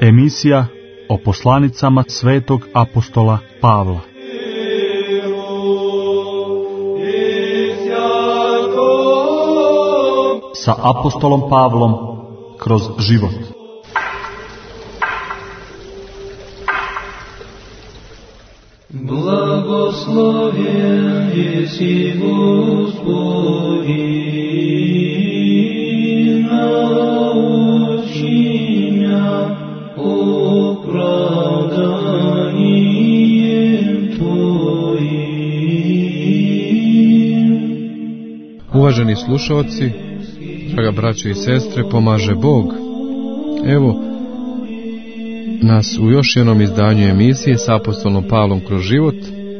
Emisija o poslanicama svetog apostola Pavla. Sa apostolom Pavlom kroz život. Blagoslovljen jesi Gospodi, nauči mja opravdanjem Tvojim. Uvaženi slušalci, draga braćo i sestre, pomaže Bog. Evo nas u još jednom izdanju emisije sa apostolom Pavlom kroz život,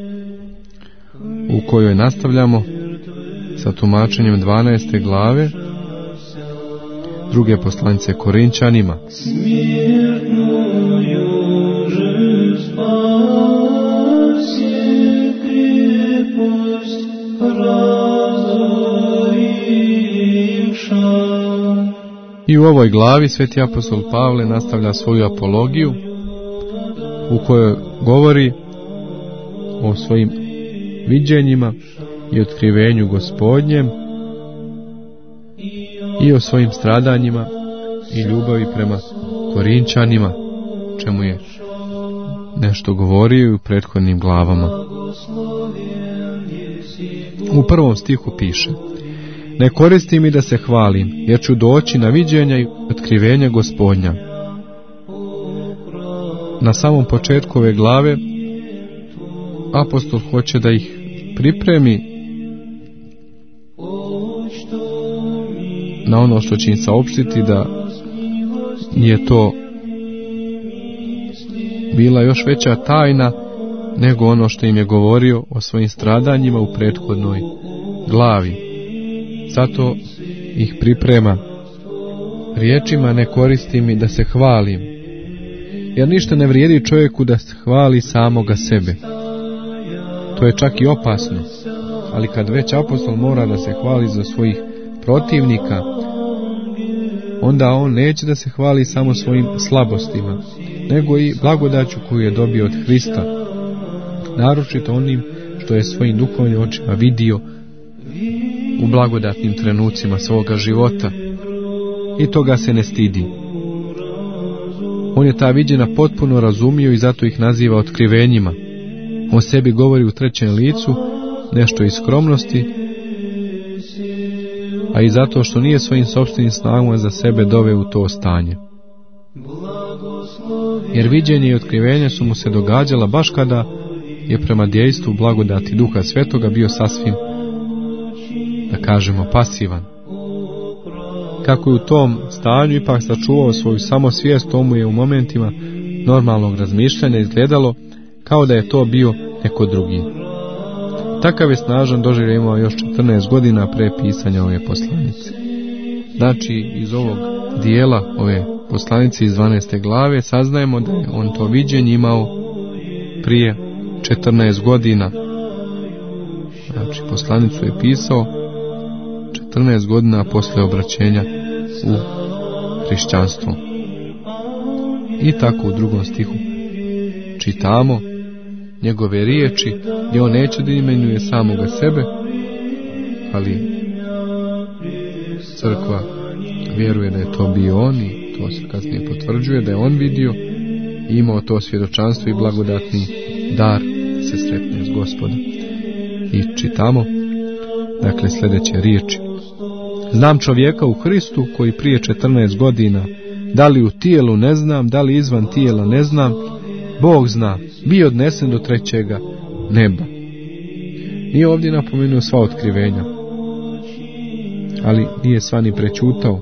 u kojoj nastavljamo sa tumačenjem 12. glave druge poslanice Korinčanima. I u ovoj glavi sveti apostol Pavle nastavlja svoju apologiju u kojoj govori o svojim viđenjima i otkrivenju Gospodnjem i o svojim stradanjima i ljubavi prema Korinčanima, čemu je nešto govorio u prethodnim glavama. U prvom stihu piše: ne koristi mi da se hvalim, jer ću doći na viđenja i otkrivenja Gospodnja. Na samom početku ove glave apostol hoće da ih pripremi na ono što će im saopštiti, da je to bila još veća tajna nego ono što im je govorio o svojim stradanjima u prethodnoj glavi. Zato ih priprema riječima: ne koristi mi da se hvalim, jer ništa ne vrijedi čovjeku da se hvali samoga sebe. To je čak i opasno, ali kad već apostol mora da se hvali za svojih protivnika, onda on neće da se hvali samo svojim slabostima, nego i blagodaću koju je dobio od Hrista, naročito onim što je svojim duhovnim očima vidio u blagodatnim trenucima svoga života, i toga se ne stidi. On je ta viđenja potpuno razumio i zato ih naziva otkrivenjima. On sebi govori u trećem licu, nešto iz skromnosti, a i zato što nije svojim sopstvenim snagama za sebe doveo u to stanje. Jer viđenje i otkrivenje su mu se događala baš kada je prema dejstvu blagodati Duha Svetoga bio sasvim, da kažemo, pasivan. Kako je u tom stanju ipak sačuvao svoju samosvijest, to mu je u momentima normalnog razmišljanja izgledalo kao da je to bio neko drugi. Takav je snažan doživljaj imao još 14 godina pre pisanja ove poslanice. Znači, iz ovog dijela ove poslanice iz 12. glave saznajemo da je on to viđenje imao prije 14 godina. Znači, poslanicu je pisao 14 godina posle obraćenja u hrišćanstvo. I tako u drugom stihu čitamo njegove riječi, gdje on neće da imenuje samoga sebe, ali crkva vjeruje da je to bio on, i to se kasnije potvrđuje da je on vidio i imao to svjedočanstvo i blagodatni dar da se sretne s Gospodom. I čitamo, dakle, sljedeće riječi: znam čovjeka u Hristu koji prije 14 godina, da li u tijelu ne znam, da li izvan tijela ne znam, Bog zna, bio odnesen do trećega neba. Nije ovdje napomenuo sva otkrivenja, ali nije sva ni prećutao.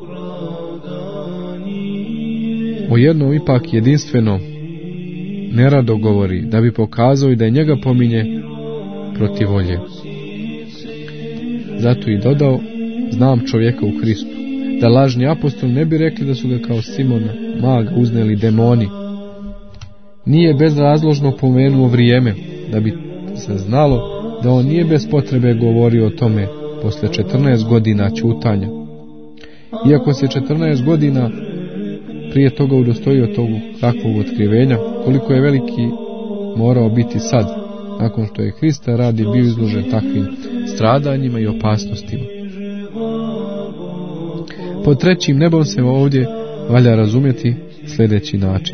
O jednom ipak jedinstveno nerado govori, da bi pokazao i da je njega pominje protiv volje. Zato i dodao: znam čovjeka u Hristu, da lažni apostoli ne bi rekli da su ga kao Simona maga uzneli demoni. Nije bezrazložno pomenuo vrijeme, da bi se znalo da on nije bez potrebe govorio o tome posle 14 godina ćutanja. Iako se 14 godina prije toga udostojio tog takvog otkrivenja, koliko je veliki morao biti sad, nakon što je Hrista radi bio izložen takvim stradanjima i opasnostima. Pod trećim nebom se ovdje valja razumjeti sljedeći način.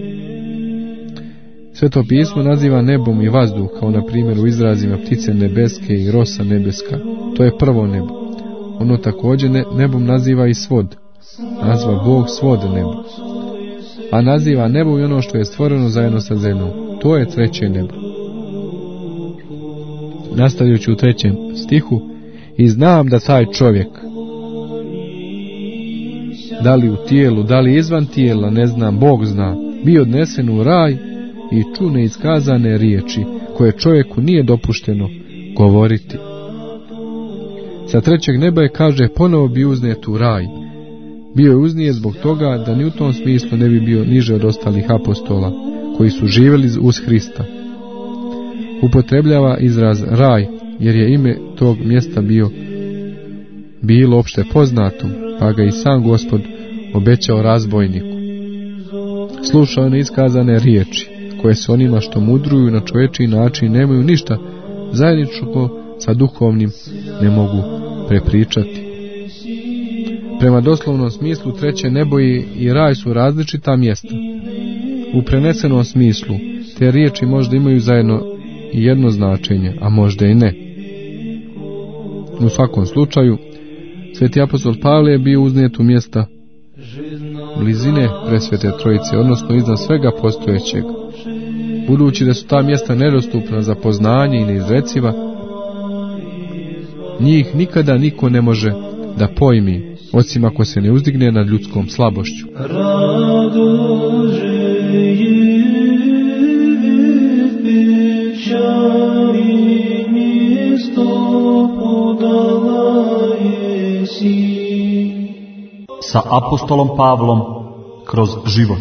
Sveto pismo naziva nebom i vazduh, kao na primjer u izrazima ptice nebeske i rosa nebeska. To je prvo nebo. Ono također nebom naziva i svod. Nazva Bog svod nebo. A naziva nebo i ono što je stvoreno zajedno sa zemljom. To je treće nebo. Nastavljajući u 3. stihu, i znam da taj čovjek, da li u tijelu, da li izvan tijela, ne znam, Bog zna, bio odnesen u raj i ču neiskazane riječi, koje čovjeku nije dopušteno govoriti. Sa 3. neba je, kaže, ponovo bi uznet u raj. Bio je uznijet zbog toga da ni u tom smislu ne bi bio niže od ostalih apostola, koji su živjeli uz Hrista. Upotrebljava izraz raj, jer je ime tog mjesta bilo opšte poznato, pa ga i sam Gospod obećao razbojniku. Sluša one iskazane riječi, koje se onima što mudruju na čovječiji način nemaju ništa zajedničko sa duhovnim ne mogu prepričati. Prema doslovnom smislu 3. nebo i raj su različita mjesta. U prenesenom smislu te riječi možda imaju zajedno i jedno značenje, a možda i ne. U svakom slučaju, sveti apostol Pavle je bio uznijet u mjesta blizine presvete trojice, odnosno iznad svega postojećeg. Budući da su ta mjesta nedostupna za poznanje i neizreciva, njih nikada niko ne može da pojmi, osim ako se ne uzdigne nad ljudskom slabošću. Sa apostolom Pavlom kroz život.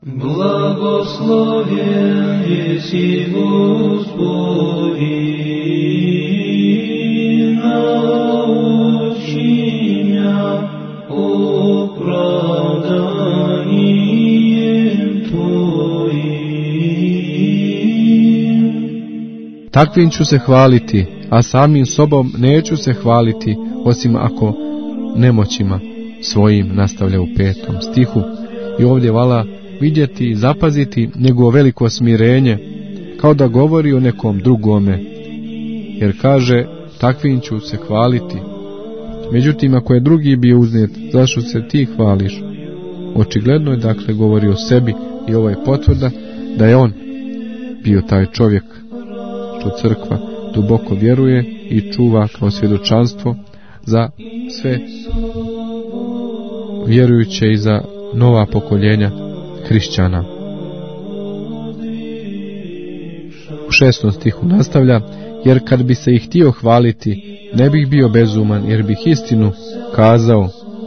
Blagosloven jesi Gospodi, nauči mja opravdanjem Tvojim. Takvim ću se hvaliti, a samim sobom neću se hvaliti, osim ako nemoćima svojim, nastavlja u 5. stihu. I ovdje vala vidjeti i zapaziti njegovo veliko smirenje, kao da govori o nekom drugome, jer kaže, takvim ću se hvaliti. Međutim, ako je drugi bio uznet, zašto se ti hvališ? Očigledno je, dakle, govori o sebi, i ovo je potvrda da je on bio taj čovjek što crkva duboko vjeruje i čuva kao svjedočanstvo za sve vjerujuće i za nova pokoljenja hrišćana. U 6. stihu nastavlja, jer kad bi se ih htio hvaliti, ne bih bio bezuman, jer bih istinu kazao.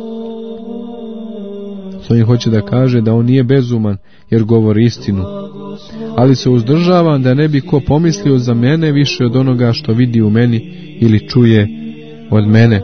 S ovim hoće da kaže da on nije bezuman, jer govori istinu. Ali se uzdržavam da ne bi ko pomislio za mene više od onoga što vidi u meni ili čuje od mene.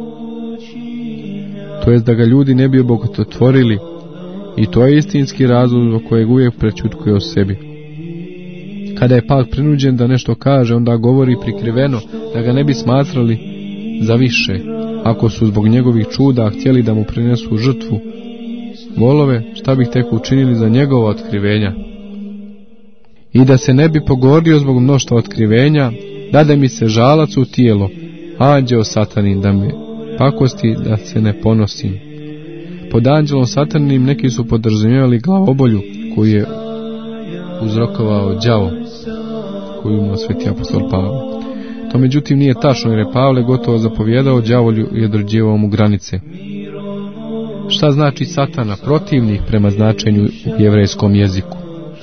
To jest da ga ljudi ne bi obogotvorili, i to je istinski razlog zbog kojeg uvijek prećutkuje o sebi. Kada je pak prinuđen da nešto kaže, onda govori prikriveno, da ga ne bi smatrali za više, ako su zbog njegovih čuda htjeli da mu prinesu žrtvu volove, šta bih tek učinili za njegova otkrivenja. I da se ne bi pogordio zbog mnoštva otkrivenja, dade mi se žalac u tijelo, anđeo satanin, da me pakosti, da se ne ponosim. Pod anđelom sataninim neki su podrazumijevali glavobolju koju je uzrokovao đavo, koju imao sveti apostol Pavle. To međutim nije tačno, jer je Pavle gotovo zapovjedao đavolju i određivao mu granice. Šta znači satana? Protivnik prema značenju u jevrejskom jeziku.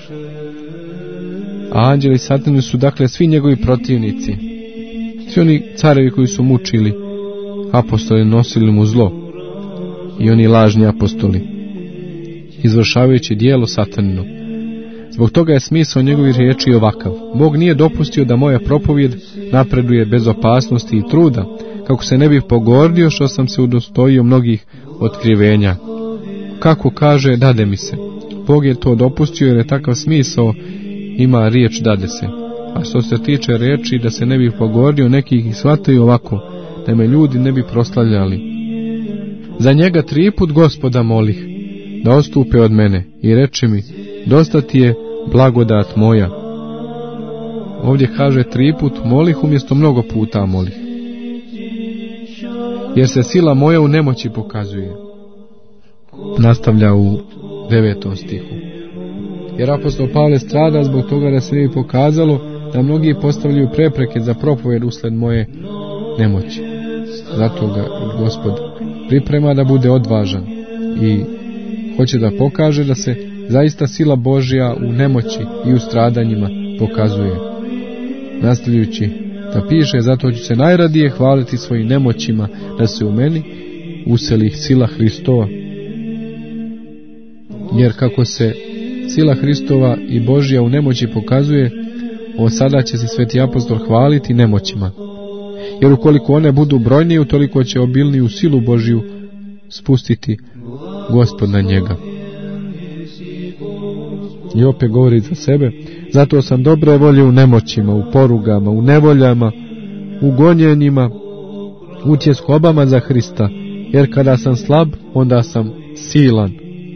A anđeli satani su dakle svi njegovi protivnici. Svi oni carevi koji su mučili apostoli, nosili mu zlo, i oni lažni apostoli, izvršavajući dijelo satanino. Zbog toga je smisao njegovih riječi ovakav: Bog nije dopustio da moja propovijed napreduje bez opasnosti i truda, kako se ne bih pogordio što sam se udostojio mnogih otkrivenja. Kako kaže, dade mi se. Bog je to dopustio jer je takav smisao ima riječ dade se. A što se tiče riječi da se ne bih pogordio, nekih ih shvataju ovako, da me ljudi ne bi proslavljali. Za njega 3 put Gospoda molih da odstupe od mene i reče mi, dosta ti je blagodat moja. Ovdje kaže 3 put molih umjesto mnogo puta molih, jer se sila moja u nemoći pokazuje. Nastavlja u 9. stihu. Jer apostol Pavle strada zbog toga da se ne bi pokazalo da mnogi postavljaju prepreke za propovjed usled moje nemoći. Zato ga Gospod priprema da bude odvažan i hoće da pokaže da se zaista sila Božja u nemoći i u stradanjima pokazuje. Nastavljajući da piše, zato ću se najradije hvaliti svojim nemoćima, da se u meni useli sila Hristova. Jer kako se sila Hristova i Božja u nemoći pokazuje, od sada će se sveti apostol hvaliti nemoćima. Jer ukoliko one budu brojnije, utoliko će obilniju silu Božju spustiti Gospod na njega. I opet govori za sebe, zato sam dobre volje u nemoćima, u porugama, u nevoljama, u gonjenjima, u tjeskobama za Hrista, jer kada sam slab, onda sam silan.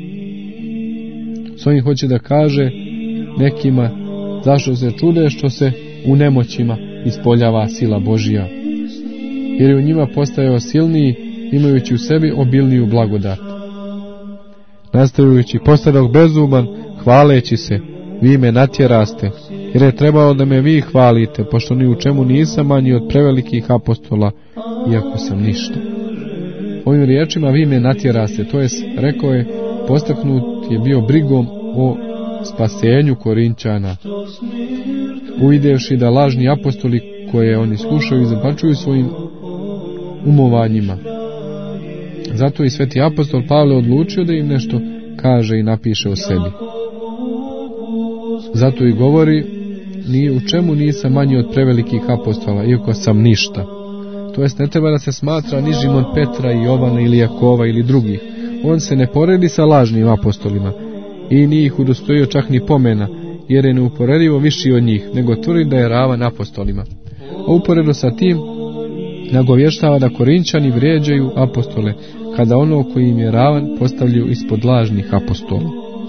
S ovim hoće da kaže nekima zašto se čude što se u nemoćima ispoljava sila Božja, jer je u njima postajao silniji, imajući u sebi obilniju blagodat. Nastavljajući, postadoh bezuman, hvaleći se, vi me natjeraste, jer je trebalo da me vi hvalite, pošto ni u čemu nisam manji od prevelikih apostola, iako sam ništa. Ovim riječima vi me natjeraste, to jest, rekao je, postaknut je bio brigom o spasenju Korinčana, uvidevši da lažni apostoli koje oni slušaju i zabačuju svojim umovanjima. Zato i sveti apostol Pavle odlučio da im nešto kaže i napiše o sebi. Zato i govori: ni u čemu nisam manji od prevelikih apostola, iako sam ništa. To jest, ne treba da se smatra nižim od Petra i Jovana ili Jakova ili drugih. On se ne poredi sa lažnim apostolima i nije ih udostojio čak ni pomena, jer je neuporedivo viši od njih, nego tvrdi da je ravan apostolima. A uporedo sa tim nagovještava da Korinčani vrijeđaju apostole, kada ono koji im je ravan postavljaju ispod lažnih apostola.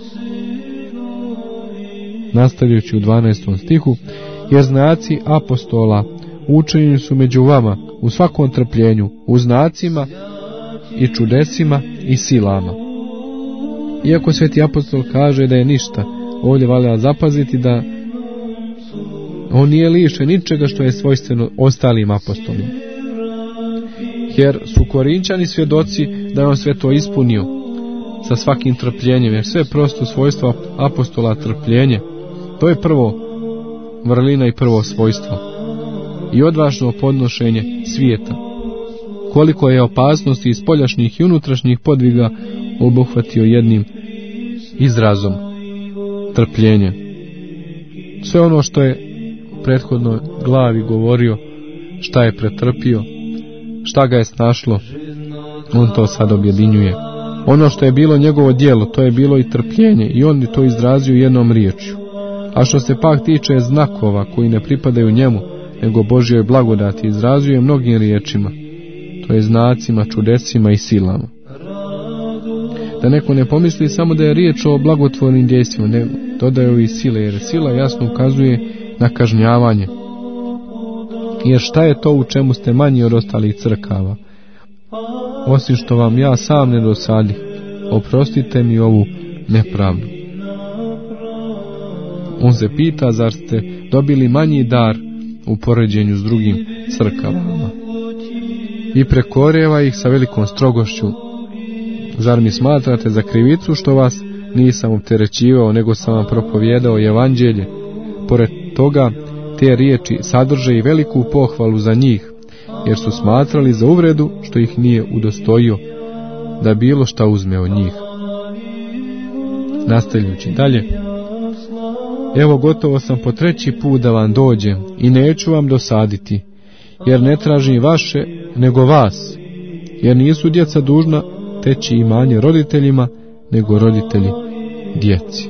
Nastavljajući u 12. stihu: jer znaci apostola učinjeni su među vama u svakom trpljenju, u znacima i čudesima i silama. Iako sveti apostol kaže da je ništa, ovdje valja zapaziti da on nije lišen ničega što je svojstveno ostalim apostolima. Jer su Korinčani svjedoci da je on sve to ispunio sa svakim trpljenjem, jer sve prosto svojstvo apostola trpljenje. To je prvo vrlina i prvo svojstvo i odvažno podnošenje svijeta. Koliko je opasnosti iz spoljašnjih i unutrašnjih podviga obuhvatio jednim izrazom: trpljenje. Sve ono što je u prethodnoj glavi govorio, šta je pretrpio, šta ga je snašlo, on to sad objedinjuje. Ono što je bilo njegovo djelo, to je bilo i trpljenje, i on je to izrazio jednom riječju. A što se pak tiče znakova koji ne pripadaju njemu, nego Božjoj blagodati, izrazio je mnogim riječima, to je znacima, čudesima i silama. Da neko ne pomisli samo da je riječ o blagotvornim dejstvima, ne dodaju i sile, jer sila jasno ukazuje na kažnjavanje. Jer šta je to u čemu ste manji od ostalih crkava? Osim što vam ja sam ne dosadih, oprostite mi ovu nepravdu. On se pita, zar ste dobili manji dar u poređenju s drugim crkavama? I prekorjeva ih sa velikom strogošću. Zar mi smatrate za krivicu što vas nisam opterećivao, nego sam vam propovijedao evanđelje? Pored toga, te riječi sadrže i veliku pohvalu za njih, jer su smatrali za uvredu što ih nije udostojio da bilo šta uzme od njih. Nastavljajući dalje: evo, gotovo sam po 3. put da vam dođem i neću vam dosaditi, jer ne tražim vaše, nego vas, jer nisu djeca dužna teći imanje roditeljima, nego roditelji djeci.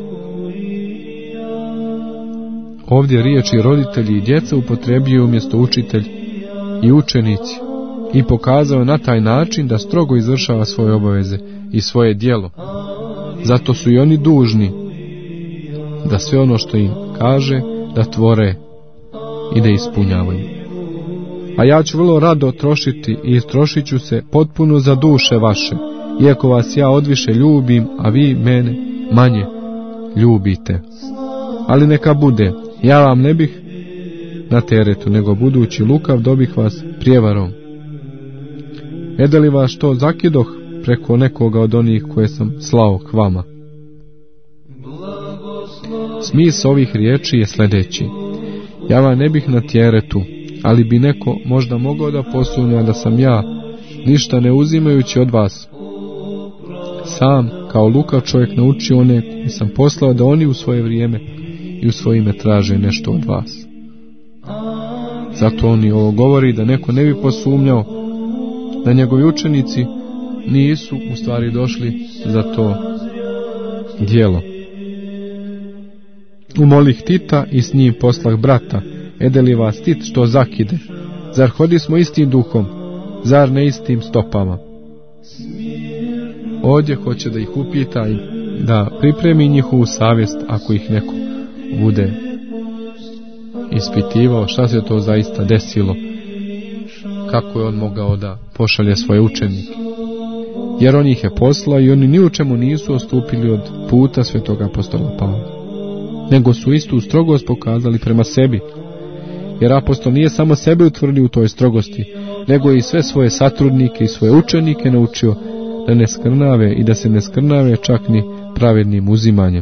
Ovdje riječi roditelji i djeca upotrebio umjesto učitelj i učenici i pokazao na taj način da strogo izvršava svoje obaveze i svoje djelo. Zato su i oni dužni da sve ono što im kaže da tvore i da ispunjavaju. A ja ću vrlo rado trošiti i trošit ću se potpuno za duše vaše, iako vas ja odviše ljubim, a vi mene manje ljubite. Ali neka bude, ja vam ne bih na teretu, nego budući lukav dobih vas prijevarom. Ede li vas što zakidoh preko nekoga od onih koje sam slao k vama? Smisao ovih riječi je sljedeći: ja vam ne bih na teretu, ali bi neko možda mogao da posumnja da sam ja, ništa ne uzimajući od vas, sam kao lukav čovjek naučio one koji sam poslao da oni u svoje vrijeme i u svoje ime traže nešto od vas. Zato oni ovo govori da neko ne bi posumnjao da njegovi učenici nisu u stvari došli za to djelo. Umolih Tita i s njim poslah brata, ede li vas Tit što zakide? Zar hodismo istim duhom, zar ne istim stopama? Ovdje hoće da ih upita i da pripremi njihovu savjest ako ih neko bude ispitivao šta se to zaista desilo, kako je on mogao da pošalje svoje učenike. Jer on ih je poslao i oni ni u čemu nisu odstupili od puta svetog apostola Pavla, nego su istu strogost pokazali prema sebi. Jer apostol nije samo sebe utvrdio u toj strogosti, nego i sve svoje satrudnike i svoje učenike naučio da ne skrnave i da se ne skrnave čak ni pravednim uzimanjem.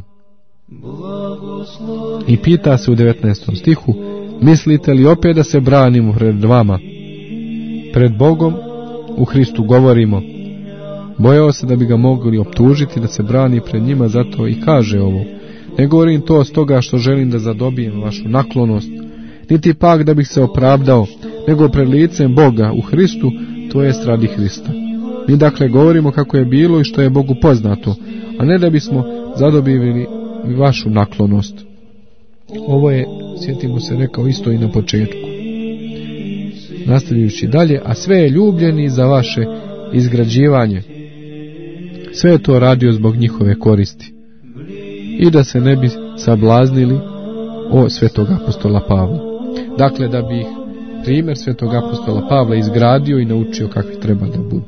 I pita se u 19. stihu: mislite li opet da se branimo pred vama? Pred Bogom u Hristu govorimo. Bojao se da bi ga mogli optužiti da se brani pred njima, zato i kaže ovo: Ne govorim to stoga što želim da zadobijem vašu naklonost, niti pak da bih se opravdao, nego pred licem Boga u Hristu, to jest radi Hrista. Mi dakle govorimo kako je bilo i što je Bogu poznato, a ne da bismo zadobili vašu naklonost. Ovo je, sjetimo se, rekao isto i na početku. Nastavljajući dalje, a sve je ljubljeni za vaše izgrađivanje. Sve je to radio zbog njihove koristi. I da se ne bi sablaznili o svetog apostola Pavla. Dakle, da bi ih primjer svetog apostola Pavla izgradio i naučio kakvi treba da budu.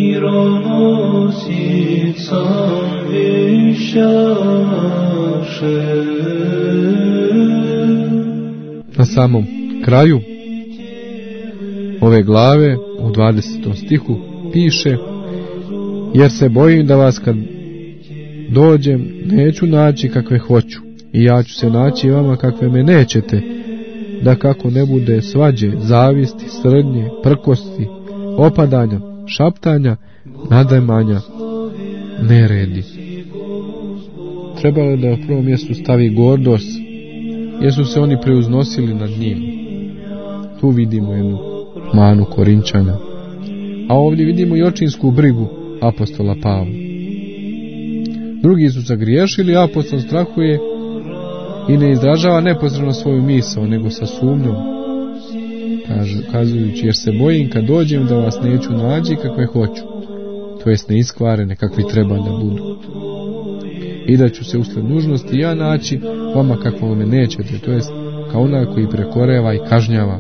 Na samom kraju ove glave u 20. stihu piše: jer se bojim da vas kad dođem neću naći kakve hoću, i ja ću se naći vama kakve me nećete, da kako ne bude svađe, zavisti, srdnje, prkosti, opadanja, šaptanja, nadajmanja, neredi. Trebalo je da u prvom mjestu stavi gordost, jer su se oni preuznosili nad njim. Tu vidimo jednu manu Korinčana. A ovdje vidimo i očinsku brigu apostola Pavla. Drugi su zagriješili, apostol strahuje i ne izražava neposredno svoju misao, nego sa sumnjom, kazujući: jer se bojim kad dođem da vas neću naći kakve hoću, to jest neiskvarene kakvi treba da budu, i da ću se usled nužnosti ja naći vama kakvo me nećete, to jest kao onaj koji prekoreva i kažnjava,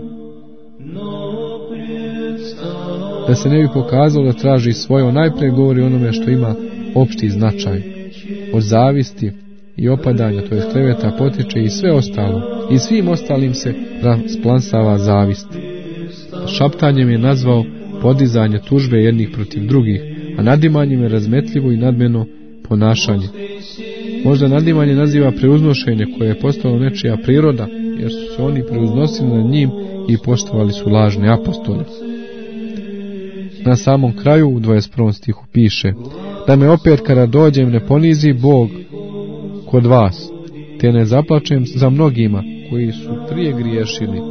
da se ne bi pokazalo da traži svoje. On najprije govori onome što ima opšti značaj. Od zavisti i opadanja, to je kleveta, potiče i sve ostalo, i svim ostalim se rasplansava zavist. Šaptanjem je nazvao podizanje tužbe jednih protiv drugih, a nadimanjem je razmetljivo i nadmeno ponašanje. Možda nadimanje naziva preuznošenje koje je postalo nečija priroda, jer su se oni preuznosili nad njim i poštovali su lažne apostole. Na samom kraju u 21. stihu piše: da me opet kada dođem ne ponizi Bog kod vas, te ne zaplačem za mnogima koji su prije griješili.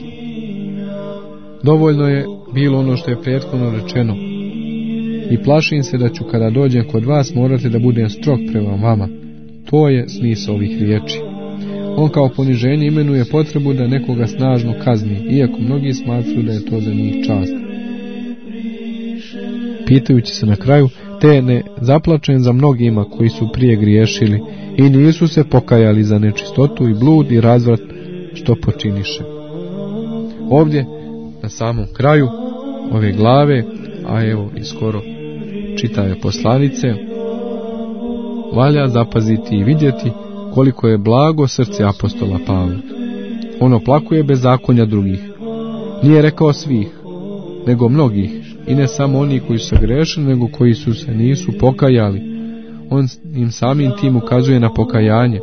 Dovoljno je bilo ono što je prethodno rečeno, i plašim se da ću kada dođem kod vas morati da budem strog prema vama. To je smisao ovih riječi. On kao poniženje imenuje potrebu da nekoga snažno kazni, iako mnogi smatruju da je to za njih čast. Pitajući se na kraju: te ne zaplačem za mnogima koji su prije griješili i nisu se pokajali za nečistotu i blud i razvrat što počiniše. Ovdje na samom kraju ove glave, a evo i skoro čitave poslanice, valja zapaziti i vidjeti koliko je blago srce apostola Pavla. On oplakuje bezakonja drugih. Nije rekao svih, nego mnogih, i ne samo oni koji su grešili, nego koji su se nisu pokajali. On im samim tim ukazuje na pokajanje,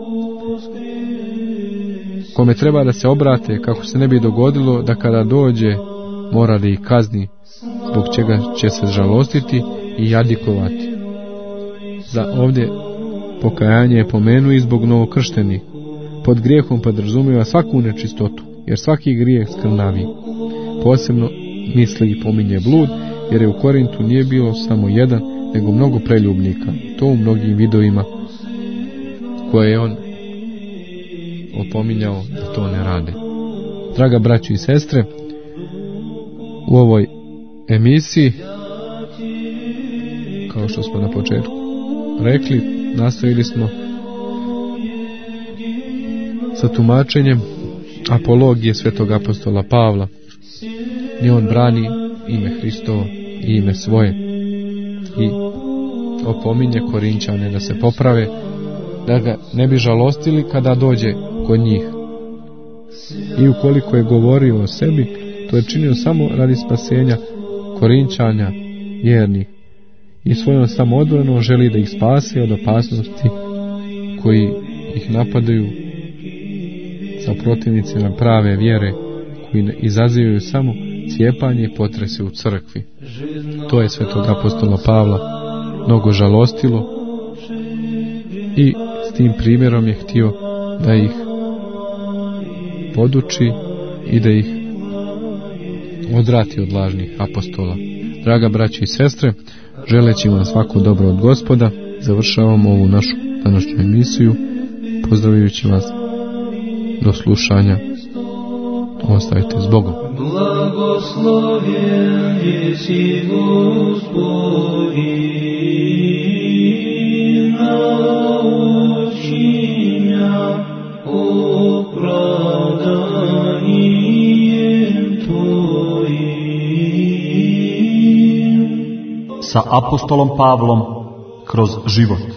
kome treba da se obrate, kako se ne bi dogodilo da kada dođe mora da ih kazni, zbog čega će se žalostiti i jadikovati. Za ovdje pokajanje je pomenu i zbog novokrštenih. Pod grijehom podrazumijeva svaku nečistotu, jer svaki grijeh skrnavi. Posebno misli i pominje blud, jer je u Korintu nije bilo samo jedan, nego mnogo preljubnika. To u mnogim vidovima koje je on opominjao da to ne rade. Draga braćo i sestre, u ovoj emisiji, kao što smo na početku rekli, nastavili smo sa tumačenjem apologije svetog apostola Pavla. I on brani ime Hristovo i ime svoje i opominje Korinčane da se poprave, da ga ne bi žalostili kada dođe kod njih. I ukoliko je govorio o sebi, to je činio samo radi spasenja Korinčanja vjernih, i svojom samoodbranom želi da ih spase od opasnosti koji ih napadaju sa protivnicima prave vjere, koji izazivaju samo cijepanje i potrese u crkvi. To je svetog apostola Pavla mnogo žalostilo, i s tim primjerom je htio da ih poduči i da ih odvrati od lažnih apostola. Draga braće i sestre, želeći vam svako dobro od Gospoda, završavamo ovu našu današnju emisiju, pozdravljajući vas do slušanja. Ostavite s Bogom. Blagoslovljen jesi Gospodi, naučinja opravdanjem Tvojim. Sa apostolom Pavlom kroz život.